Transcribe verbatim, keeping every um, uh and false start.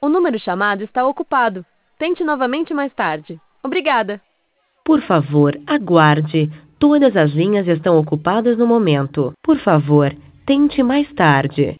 número chamado está ocupado. Tente novamente mais tarde. Obrigada. Por favor, aguarde. Todas as linhas estão ocupadas no momento. Por favor, tente mais tarde.